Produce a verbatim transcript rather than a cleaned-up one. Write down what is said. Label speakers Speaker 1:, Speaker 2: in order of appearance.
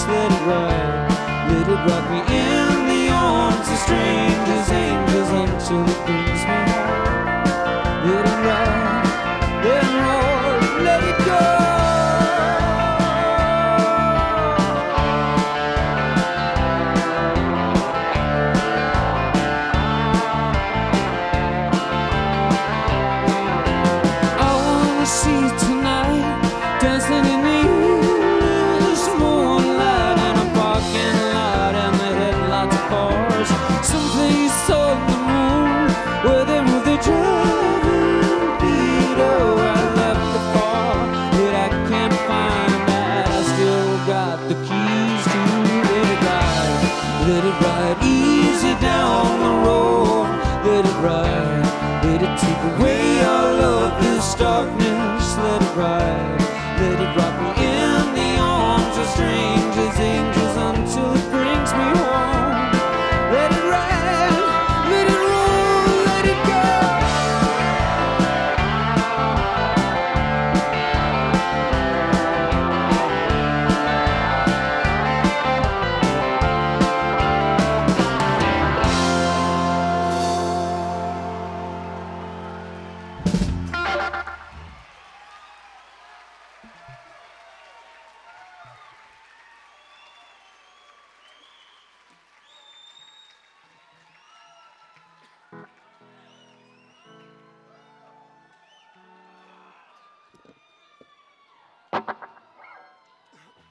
Speaker 1: let it ride. Let it rock me in the arms of strangers, angels, until it brings me home. Let it ride, let it roll, let it go. See tonight, dancing in the endless moonlight, in a parking lot and the headlights of cars. Someplace on the moon where they move their driving feet. Oh, I left the car that I can't find. I still got the keys to let it ride. Let it ride easy down the road. Let it ride. Let it take away all of this darkness. Let it ride, let it rock me in the arms of strangers, angels, until it brings me home. Let it ride, let it roll, let it go.